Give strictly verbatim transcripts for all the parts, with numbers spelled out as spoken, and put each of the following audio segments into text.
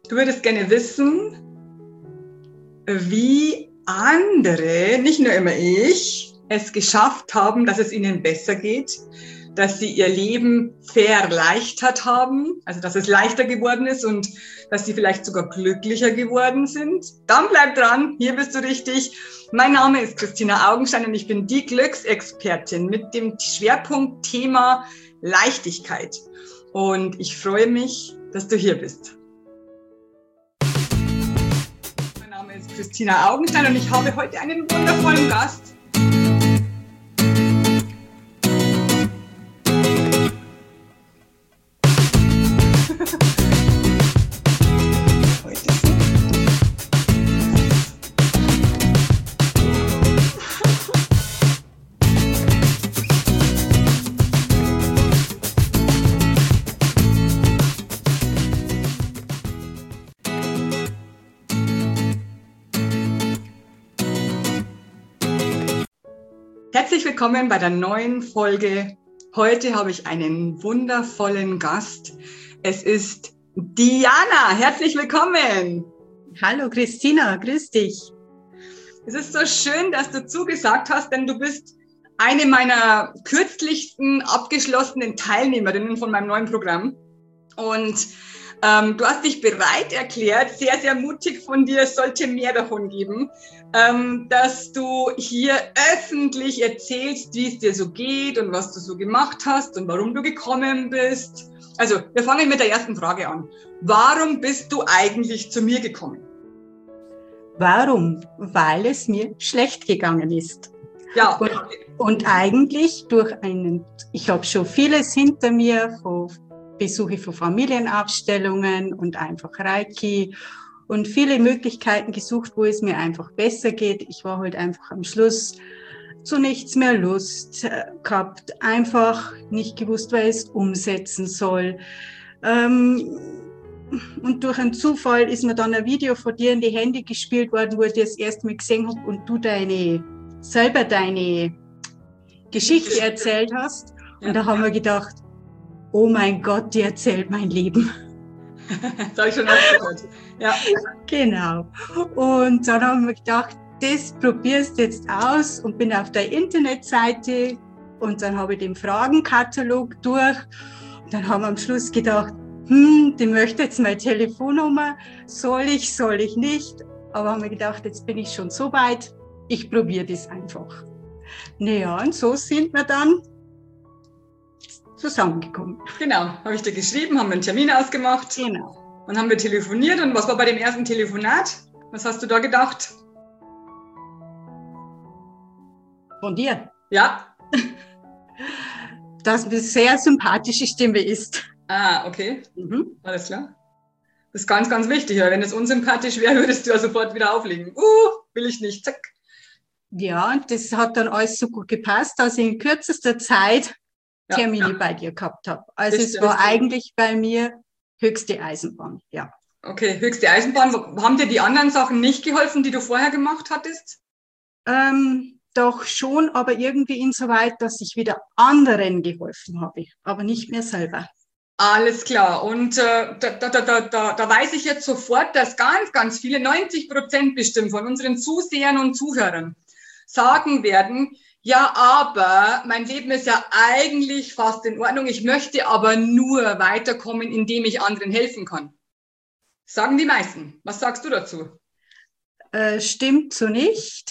Du würdest gerne wissen, wie andere, nicht nur immer ich, es geschafft haben, dass es ihnen besser geht, dass sie ihr Leben verleichtert haben, also dass es leichter geworden ist und dass sie vielleicht sogar glücklicher geworden sind. Dann bleib dran, hier bist du richtig. Mein Name ist Christina Augenstein und ich bin die Glücksexpertin mit dem Schwerpunkt Thema Leichtigkeit. Und ich freue mich, dass du hier bist. Mein Name ist Christina Augenstein und ich habe heute einen wundervollen Gast. Herzlich willkommen bei der neuen Folge. Heute habe ich einen wundervollen Gast. Es ist Diana. Herzlich willkommen. Hallo Christina, grüß dich. Es ist so schön, dass du zugesagt hast, denn du bist eine meiner kürzlichsten abgeschlossenen Teilnehmerinnen von meinem neuen Programm. Und ähm, du hast dich bereit erklärt, sehr, sehr mutig von dir, es sollte mehr davon geben, ähm, dass du hier öffentlich erzählst, wie es dir so geht und was du so gemacht hast und warum du gekommen bist. Also, wir fangen mit der ersten Frage an. Warum bist du eigentlich zu mir gekommen? Warum? Weil es mir schlecht gegangen ist. Ja. Und, und eigentlich durch einen, ich habe schon vieles hinter mir, von Besuche von Familienaufstellungen und einfach Reiki und viele Möglichkeiten gesucht, wo es mir einfach besser geht. Ich war halt einfach am Schluss zu nichts mehr Lust äh, gehabt, einfach nicht gewusst, wer es umsetzen soll. Ähm, und durch einen Zufall ist mir dann ein Video von dir in die Hände gespielt worden, wo ich das erste Mal gesehen habe und du deine, selber deine Geschichte erzählt hast. Und ja. Da haben wir gedacht, oh mein Gott, die erzählt mein Leben. Das habe ich schon oft gehört. Ja. Genau. Und dann haben wir gedacht, das probierst du jetzt aus und bin auf der Internetseite und dann habe ich den Fragenkatalog durch. Und dann haben wir am Schluss gedacht, hm, die möchte jetzt meine Telefonnummer. Soll ich, soll ich nicht? Aber haben wir gedacht, jetzt bin ich schon so weit, ich probiere das einfach. Naja, und so sind wir dann zusammengekommen. Genau, habe ich dir geschrieben, haben wir einen Termin ausgemacht. Genau. Dann haben wir telefoniert und was war bei dem ersten Telefonat? Was hast du da gedacht? Von dir? Ja. Dass eine sehr sympathische Stimme ist. Ah, okay. Mhm. Alles klar. Das ist ganz, ganz wichtig, weil wenn es unsympathisch wäre, würdest du ja sofort wieder auflegen. Uh, will ich nicht, zack. Ja, und das hat dann alles so gut gepasst, dass ich in kürzester Zeit Termine ja. bei dir gehabt habe. Also das es war richtig. Eigentlich bei mir höchste Eisenbahn, ja. Okay, höchste Eisenbahn. Haben dir die anderen Sachen nicht geholfen, die du vorher gemacht hattest? Ähm, doch schon, aber irgendwie insoweit, dass ich wieder anderen geholfen habe, aber nicht mehr selber. Alles klar. Und äh, da, da, da, da, da weiß ich jetzt sofort, dass ganz, ganz viele, neunzig Prozent bestimmt von unseren Zusehern und Zuhörern sagen werden, ja, aber mein Leben ist ja eigentlich fast in Ordnung. Ich möchte aber nur weiterkommen, indem ich anderen helfen kann. Sagen die meisten. Was sagst du dazu? Äh, stimmt so nicht.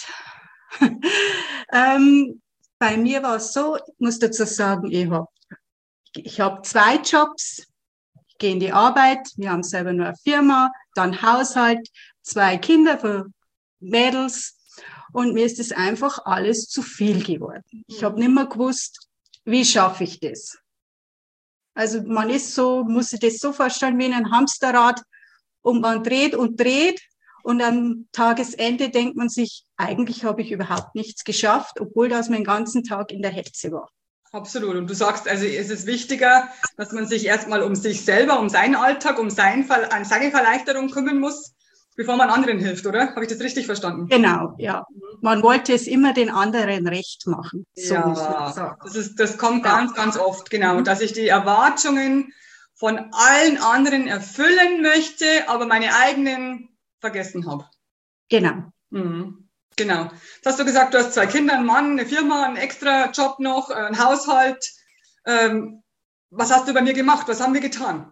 ähm, bei mir war es so, ich muss dazu sagen, ich habe ich hab zwei Jobs. Ich gehe in die Arbeit, wir haben selber nur eine Firma, dann Haushalt, zwei Kinder für Mädels. Und mir ist es einfach alles zu viel geworden. Ich habe nicht mehr gewusst, wie schaffe ich das? Also man ist so, muss sich das so vorstellen wie in einem Hamsterrad und man dreht und dreht und am Tagesende denkt man sich, eigentlich habe ich überhaupt nichts geschafft, obwohl das mein ganzen Tag in der Hetze war. Absolut. Und du sagst, also es ist wichtiger, dass man sich erstmal um sich selber, um seinen Alltag, um sein Ver- an seine Verleichterung kümmern muss, bevor man anderen hilft, oder? Habe ich das richtig verstanden? Genau, ja. Man wollte es immer den anderen recht machen. So ja, das, ist, das kommt ganz, ganz oft, genau. Dass sich die Erwartungen von allen anderen erfüllen möchte, aber meine eigenen vergessen habe. Genau. Mhm. Genau. Jetzt hast du gesagt, du hast zwei Kinder, einen Mann, eine Firma, einen extra Job noch, einen Haushalt. Ähm, was hast du bei mir gemacht? Was haben wir getan?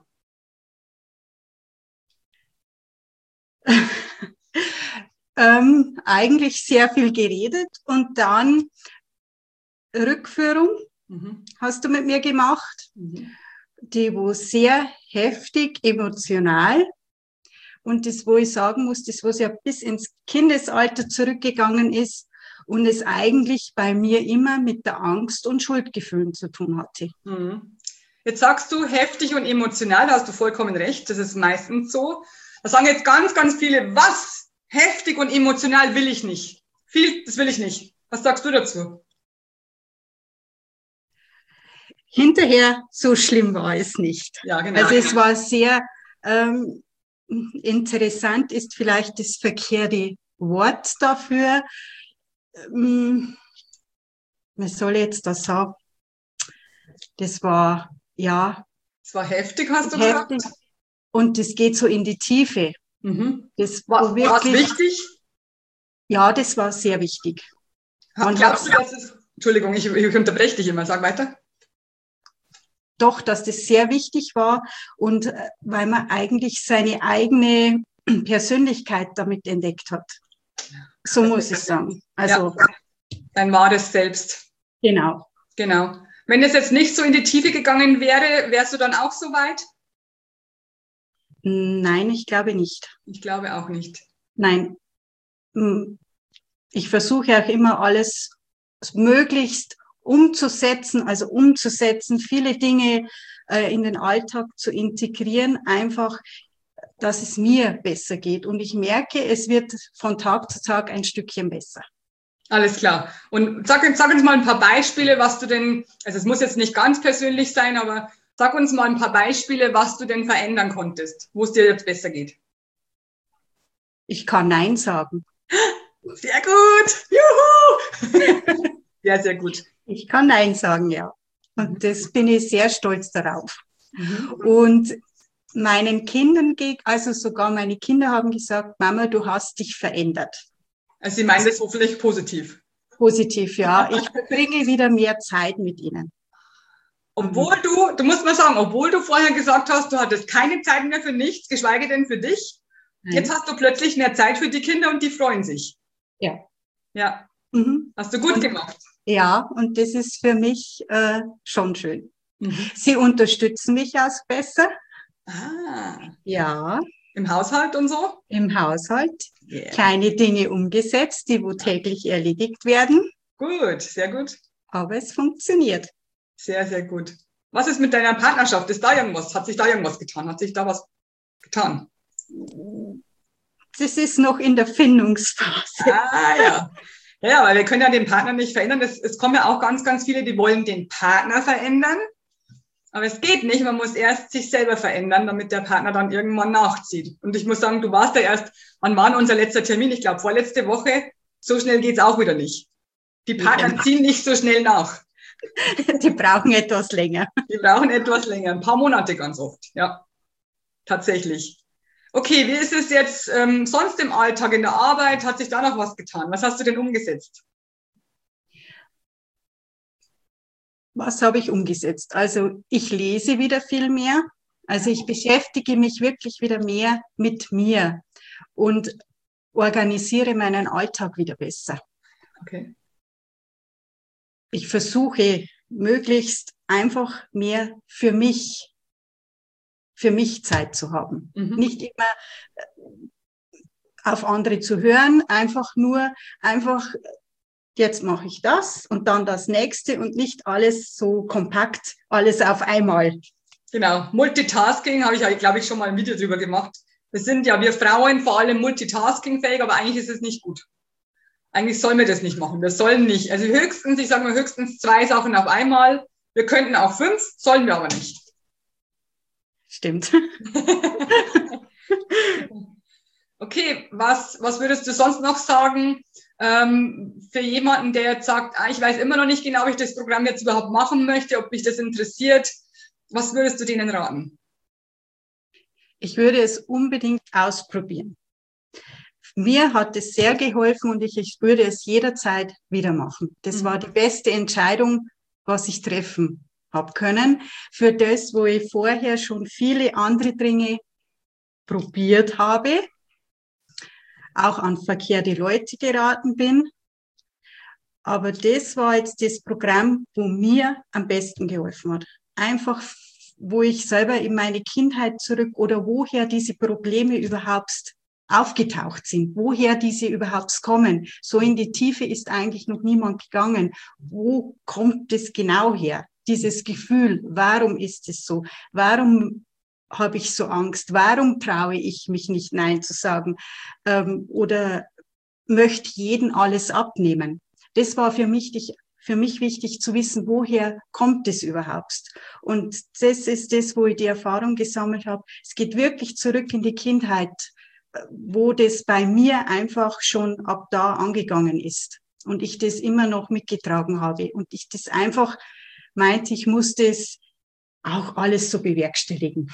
ähm, eigentlich sehr viel geredet und dann Rückführung mhm. hast du mit mir gemacht, mhm. die wo sehr heftig, emotional und das, wo ich sagen muss, das, was ja bis ins Kindesalter zurückgegangen ist und es eigentlich bei mir immer mit der Angst und Schuldgefühlen zu tun hatte. Mhm. Jetzt sagst du heftig und emotional, da hast du vollkommen recht, das ist meistens so. Da sagen jetzt ganz, ganz viele, was? Heftig und emotional will ich nicht. Viel, das will ich nicht. Was sagst du dazu? Hinterher, so schlimm war es nicht. Ja, genau. Also es war sehr ähm, interessant, ist vielleicht das verkehrte Wort dafür. Ähm, was soll ich jetzt das sagen? Das war, ja. Es war heftig, hast du heftig. gesagt? Und das geht so in die Tiefe. Mhm. Das war wirklich, wichtig? Ja, das war sehr wichtig. Man Glaubst du, dass es, Entschuldigung, ich, ich unterbreche dich immer, sag weiter. Doch, dass das sehr wichtig war und weil man eigentlich seine eigene Persönlichkeit damit entdeckt hat. So muss ich sagen. Also, ja, dein wahres Selbst. Genau. Genau. Wenn es jetzt nicht so in die Tiefe gegangen wäre, wärst du dann auch so weit? Nein, ich glaube nicht. Ich glaube auch nicht. Nein. Ich versuche auch immer alles möglichst umzusetzen, also umzusetzen, viele Dinge äh, in den Alltag zu integrieren, einfach, dass es mir besser geht. Und ich merke, es wird von Tag zu Tag ein Stückchen besser. Alles klar. Und sag, sag uns mal ein paar Beispiele, was du denn, also es muss jetzt nicht ganz persönlich sein, aber sag uns mal ein paar Beispiele, was du denn verändern konntest, wo es dir jetzt besser geht. Ich kann Nein sagen. Sehr gut. Juhu. Sehr, sehr gut. Ich kann Nein sagen, ja. Und das bin ich sehr stolz darauf. Mhm. Und meinen Kindern, also sogar meine Kinder haben gesagt, Mama, du hast dich verändert. Also Sie meinen das hoffentlich positiv. Positiv, ja. Ich verbringe wieder mehr Zeit mit ihnen. Obwohl du, du musst mal sagen, obwohl du vorher gesagt hast, du hattest keine Zeit mehr für nichts, geschweige denn für dich. Nein. Jetzt hast du plötzlich mehr Zeit für die Kinder und die freuen sich. Ja. Ja. Mhm. Hast du gut und, gemacht. Ja, und das ist für mich äh, schon schön. Mhm. Sie unterstützen mich auch besser. Ah. Ja. Im Haushalt und so? Im Haushalt. Yeah. Kleine Dinge umgesetzt, die wo täglich erledigt werden. Gut, sehr gut. Aber es funktioniert. Sehr, sehr gut. Was ist mit deiner Partnerschaft? Ist da irgendwas? Hat sich da irgendwas getan? Hat sich da was getan? Das ist noch in der Findungsphase. Ah, ja. Ja, weil wir können ja den Partner nicht verändern. Es, es kommen ja auch ganz, ganz viele, die wollen den Partner verändern. Aber es geht nicht. Man muss erst sich selber verändern, damit der Partner dann irgendwann nachzieht. Und ich muss sagen, du warst ja erst, wann war unser letzter Termin? Ich glaube, vorletzte Woche. So schnell geht's auch wieder nicht. Die Partner ziehen nicht so schnell nach. Die brauchen etwas länger. Die brauchen etwas länger. Ein paar Monate ganz oft. Ja, tatsächlich. Okay, wie ist es jetzt ähm, sonst im Alltag, in der Arbeit? Hat sich da noch was getan? Was hast du denn umgesetzt? Was habe ich umgesetzt? Also ich lese wieder viel mehr. Also ich beschäftige mich wirklich wieder mehr mit mir und organisiere meinen Alltag wieder besser. Okay. Ich versuche möglichst einfach mehr für mich, für mich Zeit zu haben. Mhm. Nicht immer auf andere zu hören, einfach nur, einfach jetzt mache ich das und dann das nächste und nicht alles so kompakt, alles auf einmal. Genau, Multitasking habe ich, glaube ich, schon mal ein Video drüber gemacht. Wir sind ja, wir Frauen vor allem multitaskingfähig, aber eigentlich ist es nicht gut. Eigentlich sollen wir das nicht machen. Wir sollen nicht. Also höchstens, ich sage mal höchstens zwei Sachen auf einmal. Wir könnten auch fünf, sollen wir aber nicht. Stimmt. Okay, was, was würdest du sonst noch sagen ähm, für jemanden, der jetzt sagt, ah, ich weiß immer noch nicht genau, ob ich das Programm jetzt überhaupt machen möchte, ob mich das interessiert? Was würdest du denen raten? Ich würde es unbedingt ausprobieren. Mir hat es sehr geholfen und ich, ich würde es jederzeit wieder machen. Das mhm. war die beste Entscheidung, was ich treffen habe können. Für das, wo ich vorher schon viele andere Dinge probiert habe, auch an verkehrte Leute geraten bin. Aber das war jetzt das Programm, wo mir am besten geholfen hat. Einfach, wo ich selber in meine Kindheit zurück oder woher diese Probleme überhaupt aufgetaucht sind, woher diese überhaupt kommen. So in die Tiefe ist eigentlich noch niemand gegangen. Wo kommt das genau her? Dieses Gefühl, warum ist es so? Warum habe ich so Angst? Warum traue ich mich nicht, Nein zu sagen? Ähm, oder möchte jeden alles abnehmen? Das war für mich, für mich wichtig zu wissen, woher kommt es überhaupt? Und das ist das, wo ich die Erfahrung gesammelt habe. Es geht wirklich zurück in die Kindheit, wo das bei mir einfach schon ab da angegangen ist. Und ich das immer noch mitgetragen habe. Und ich das einfach meinte, ich muss das auch alles so bewerkstelligen.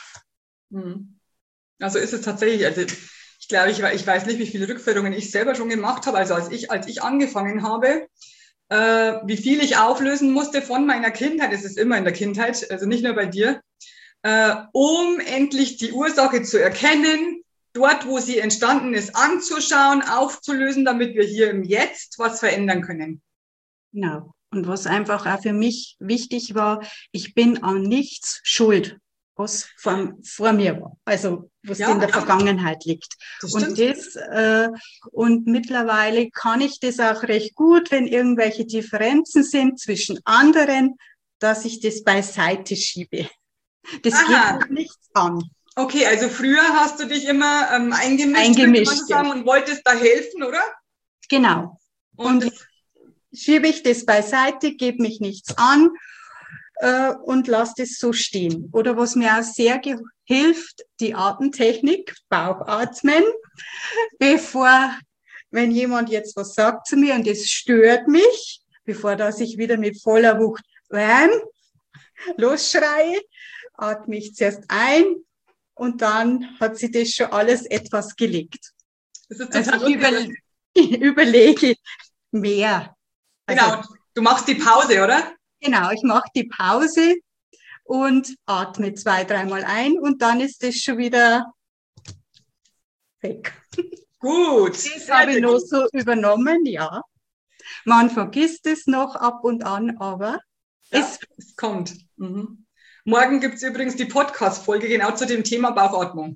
Also ist es tatsächlich, also ich glaube, ich, ich weiß nicht, wie viele Rückführungen ich selber schon gemacht habe, also als ich, als ich angefangen habe, äh, wie viel ich auflösen musste von meiner Kindheit, es ist immer in der Kindheit, also nicht nur bei dir, äh, um endlich die Ursache zu erkennen, dort, wo sie entstanden ist, anzuschauen, aufzulösen, damit wir hier im Jetzt was verändern können. Genau. Und was einfach auch für mich wichtig war, ich bin an nichts schuld, was vor, vor mir war, also was ja, in der ja. Vergangenheit liegt. Das und das äh, und mittlerweile kann ich das auch recht gut, wenn irgendwelche Differenzen sind zwischen anderen, dass ich das beiseite schiebe. Das Aha. geht mir nichts an. Okay, also früher hast du dich immer ähm, eingemischt, eingemischt man so sagen, ja. und wolltest da helfen, oder? Genau. Und, und schiebe ich das beiseite, gebe mich nichts an äh, und lasse das so stehen. Oder was mir auch sehr hilft, die Atemtechnik, Bauchatmen, bevor, wenn jemand jetzt was sagt zu mir und es stört mich, bevor dass ich wieder mit voller Wucht wham, losschreie, atme ich zuerst ein und dann hat sich das schon alles etwas gelegt. Das ist also ich über, überlege mehr. Genau, also, du machst die Pause, oder? Genau, ich mache die Pause und atme zwei, dreimal ein und dann ist das schon wieder weg. Gut. Das habe ich noch so übernommen, ja. Man vergisst es noch ab und an, aber ja, es, es kommt. Mhm. Morgen gibt es übrigens die Podcast-Folge genau zu dem Thema Bauchatmung.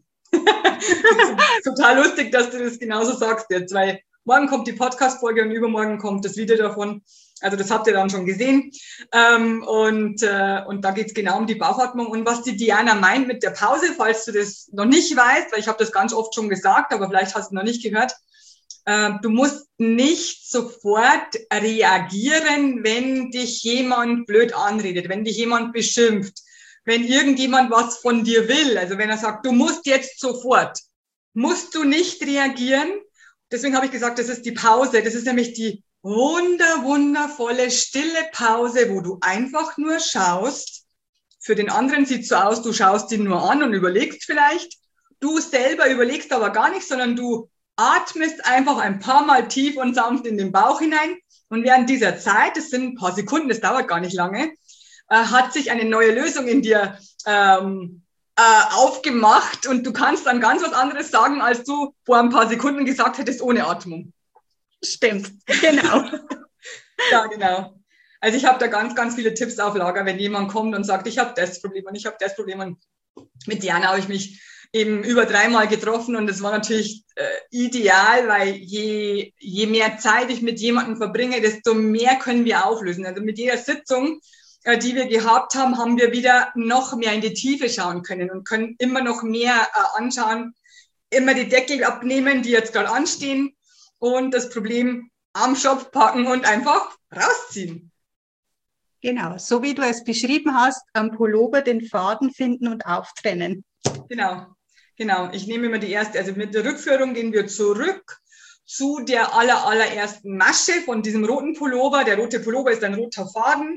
Total lustig, dass du das genauso sagst jetzt, weil morgen kommt die Podcast-Folge und übermorgen kommt das Video davon. Also das habt ihr dann schon gesehen. Ähm, und, äh, und da geht es genau um die Bauchatmung. Und was die Diana meint mit der Pause, falls du das noch nicht weißt, weil ich habe das ganz oft schon gesagt, aber vielleicht hast du noch nicht gehört, äh, du musst nicht sofort reagieren, wenn dich jemand blöd anredet, wenn dich jemand beschimpft, wenn irgendjemand was von dir will. Also wenn er sagt, du musst jetzt sofort, musst du nicht reagieren. Deswegen habe ich gesagt, das ist die Pause. Das ist nämlich die wunder, wundervolle, stille Pause, wo du einfach nur schaust. Für den anderen sieht es so aus, du schaust ihn nur an und überlegst vielleicht. Du selber überlegst aber gar nicht, sondern du atmest einfach ein paar Mal tief und sanft in den Bauch hinein. Und während dieser Zeit, das sind ein paar Sekunden, das dauert gar nicht lange, äh, hat sich eine neue Lösung in dir ähm, äh, aufgemacht. Und du kannst dann ganz was anderes sagen, als du vor ein paar Sekunden gesagt hättest, ohne Atmung. Stimmt, genau. Ja, genau. Also ich habe da ganz, ganz viele Tipps auf Lager, wenn jemand kommt und sagt, ich habe das Problem und ich habe das Problem. Und mit Diana habe ich mich eben über dreimal getroffen und das war natürlich äh, ideal, weil je, je mehr Zeit ich mit jemandem verbringe, desto mehr können wir auflösen. Also mit jeder Sitzung, äh, die wir gehabt haben, haben wir wieder noch mehr in die Tiefe schauen können und können immer noch mehr äh, anschauen, immer die Deckel abnehmen, die jetzt gerade anstehen, und das Problem am Schopf packen und einfach rausziehen. Genau, so wie du es beschrieben hast, am Pullover den Faden finden und auftrennen. Genau, genau. Ich nehme immer die erste, also mit der Rückführung gehen wir zurück zu der aller, allerersten Masche von diesem roten Pullover. Der rote Pullover ist ein roter Faden.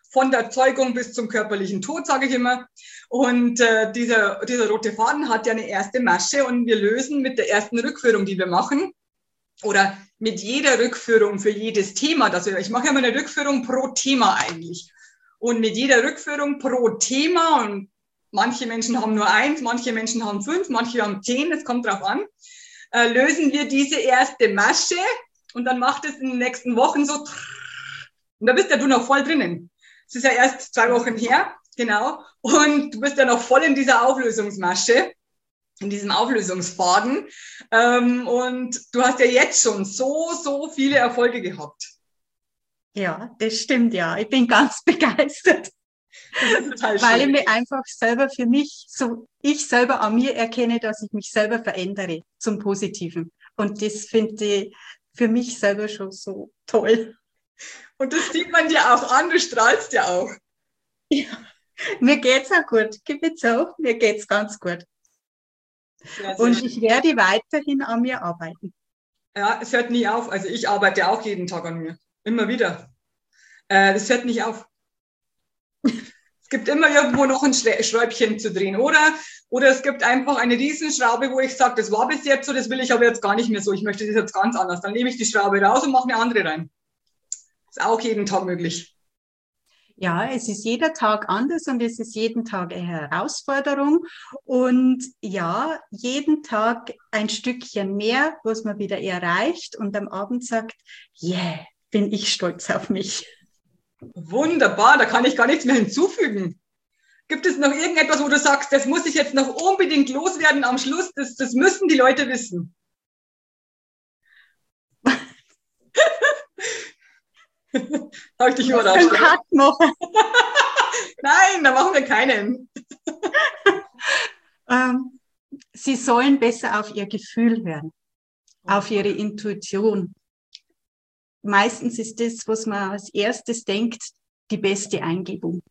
von der Zeugung bis zum körperlichen Tod, sage ich immer. Und äh, dieser, dieser rote Faden hat ja eine erste Masche und wir lösen mit der ersten Rückführung, die wir machen, oder mit jeder Rückführung für jedes Thema, das wir, ich mache ja immer eine Rückführung pro Thema eigentlich. Und mit jeder Rückführung pro Thema, und manche Menschen haben nur eins, manche Menschen haben fünf, manche haben zehn, das kommt drauf an, äh, lösen wir diese erste Masche und dann macht es in den nächsten Wochen so, und da bist ja du noch voll drinnen. Es ist ja erst zwei Wochen her, genau, und du bist ja noch voll in dieser Auflösungsmasche, in diesem Auflösungsfaden, ähm, und du hast ja jetzt schon so, so viele Erfolge gehabt. Ja, das stimmt, ja. Ich bin ganz begeistert. Das ist total schön. Weil ich mir einfach selber für mich, so ich selber an mir erkenne, dass ich mich selber verändere zum Positiven. Und das finde ich für mich selber schon so toll. Und das sieht man dir auch an, du strahlst ja auch. Ja, mir geht's auch gut. Gib jetzt auch, mir geht's ganz gut. Sehr, sehr Und schön. Ich werde weiterhin an mir arbeiten. Ja, es hört nie auf. Also ich arbeite auch jeden Tag an mir. Immer wieder. Äh, das hört nicht auf. Es gibt immer irgendwo noch ein Schräubchen zu drehen. Oder, oder es gibt einfach eine Riesenschraube, wo ich sage, das war bis jetzt so, das will ich aber jetzt gar nicht mehr so. Ich möchte das jetzt ganz anders. Dann nehme ich die Schraube raus und mache eine andere rein. Ist auch jeden Tag möglich. Ja, es ist jeder Tag anders und es ist jeden Tag eine Herausforderung. Und ja, jeden Tag ein Stückchen mehr, was man wieder erreicht und am Abend sagt, yeah, bin ich stolz auf mich. Wunderbar, da kann ich gar nichts mehr hinzufügen. Gibt es noch irgendetwas, wo du sagst, das muss ich jetzt noch unbedingt loswerden am Schluss, das, das müssen die Leute wissen? Habe ich dich überrascht? Nein, da machen wir keinen. ähm, sie sollen besser auf ihr Gefühl hören, auf ihre Intuition. Meistens ist das, was man als erstes denkt, die beste Eingebung.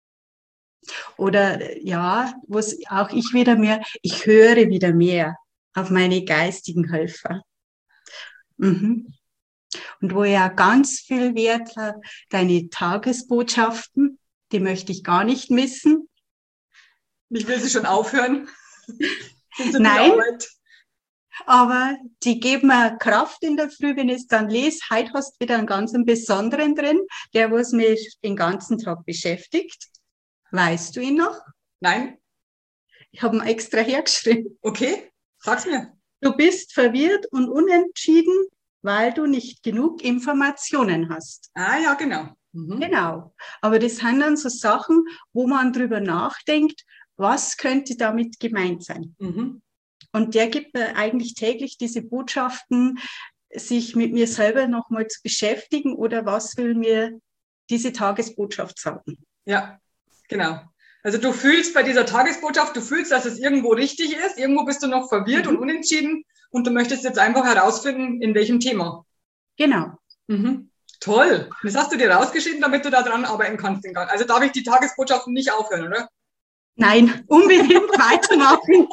Oder ja, was auch ich wieder mehr, ich höre wieder mehr auf meine geistigen Helfer. Mhm. Und wo ja ganz viel Wert hat, deine Tagesbotschaften, die möchte ich gar nicht missen. Ich will sie schon aufhören. Nein. Aber die geben mir Kraft in der Früh, wenn ich es dann lese. Heute hast du wieder einen ganz besonderen drin, der was mich den ganzen Tag beschäftigt. Weißt du ihn noch? Nein. Ich habe ihn extra hergeschrieben. Okay, sag's mir. Du bist verwirrt und unentschieden, weil du nicht genug Informationen hast. Ah ja, genau. Mhm. Genau. Aber das sind dann so Sachen, wo man drüber nachdenkt, was könnte damit gemeint sein. Mhm. Und der gibt mir eigentlich täglich diese Botschaften, sich mit mir selber nochmal zu beschäftigen oder was will mir diese Tagesbotschaft sagen. Ja, genau. Also du fühlst bei dieser Tagesbotschaft, du fühlst, dass es irgendwo richtig ist, irgendwo bist du noch verwirrt mhm. und unentschieden und du möchtest jetzt einfach herausfinden, in welchem Thema. Genau. Mhm. Toll. Das hast du dir rausgeschrieben, damit du da dran arbeiten kannst. Also darf ich die Tagesbotschaften nicht aufhören, oder? Nein, unbedingt weitermachen.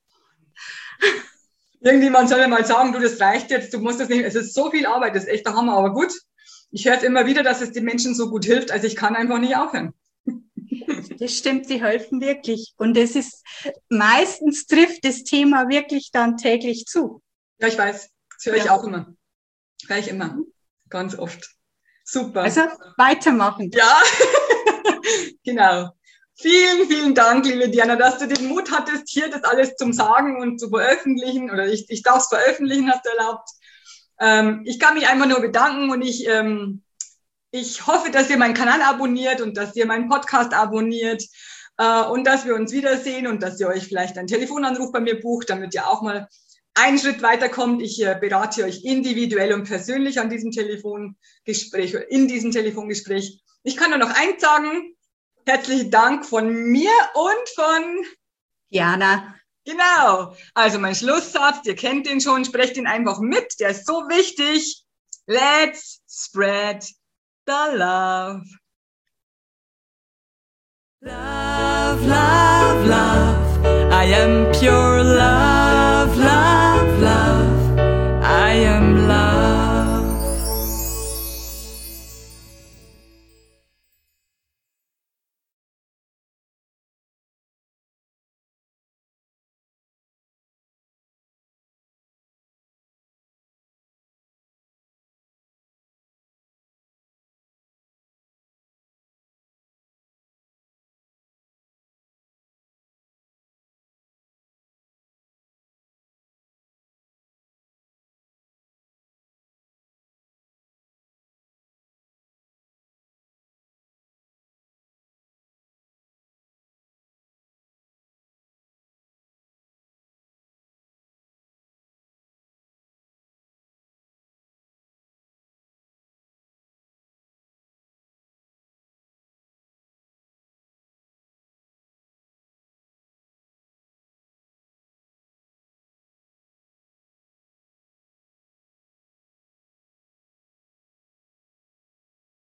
Irgendjemand soll mir mal sagen, du, das reicht jetzt, du musst das nicht, es ist so viel Arbeit, das ist echt der Hammer, aber gut. Ich höre immer wieder, dass es den Menschen so gut hilft, also ich kann einfach nicht aufhören. Das stimmt, die helfen wirklich. Und es ist, meistens trifft das Thema wirklich dann täglich zu. Ja, ich weiß, das höre ich ja. auch immer. Höre ich immer, ganz oft. Super. Also weitermachen. Ja, genau. Vielen, vielen Dank, liebe Diana, dass du den Mut hattest, hier das alles zum Sagen und zu veröffentlichen. Oder ich, ich darf es veröffentlichen, hast du erlaubt. Ähm, ich kann mich einfach nur bedanken und ich, ähm, ich hoffe, dass ihr meinen Kanal abonniert und dass ihr meinen Podcast abonniert äh, und dass wir uns wiedersehen und dass ihr euch vielleicht einen Telefonanruf bei mir bucht, damit ihr auch mal einen Schritt weiterkommt. Ich äh, berate euch individuell und persönlich an diesem Telefongespräch, in diesem Telefongespräch. Ich kann nur noch eins sagen. Herzlichen Dank von mir und von Diana. Genau. Also mein Schlusssatz, ihr kennt den schon, sprecht ihn einfach mit. Der ist so wichtig. Let's spread the love. Love, love, love. I am pure.